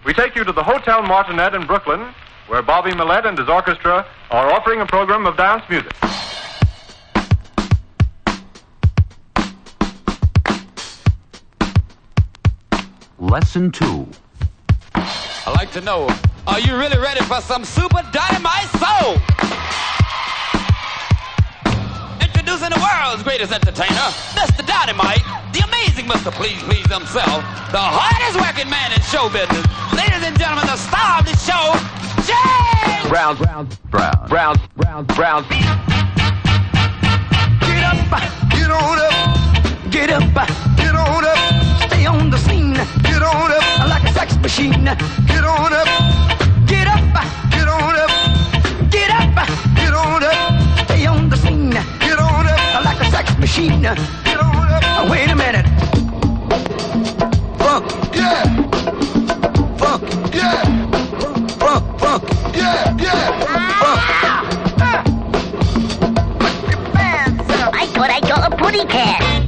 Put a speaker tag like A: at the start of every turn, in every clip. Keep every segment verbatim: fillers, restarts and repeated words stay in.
A: we take you to the Hotel Martinet in Brooklyn, where Bobby Millett and his orchestra are offering a program of dance music.
B: Lesson two.
C: I'd like to know, are you really ready for some super dynamite soul? Introducing the world's greatest entertainer, Mister Dynamite, the amazing Mister Please Please himself, the hardest working man in show business. Ladies and gentlemen, the star of the show, James
B: Brown, Brown, Brown, Brown, Brown, Brown.
D: Get up, get on up, get up, get on up, stay on the scene, get on up, like a sex machine, get on up, get up, get on up, get up, get on up, stay on the scene, get on up, like a sex machine, get on up. Wait a minute. Funk, yeah. Funk, yeah. Funk, funk, yeah, yeah. Funk.
E: Put your pants up. I thought I got a booty cat.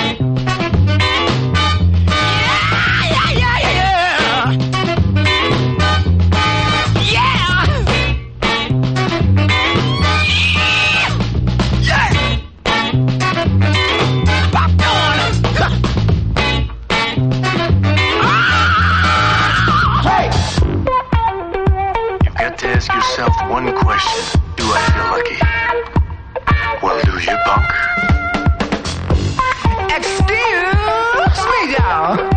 F: Ask yourself one question. Do I feel lucky? Well, do you, punk?
D: Excuse me, y'all.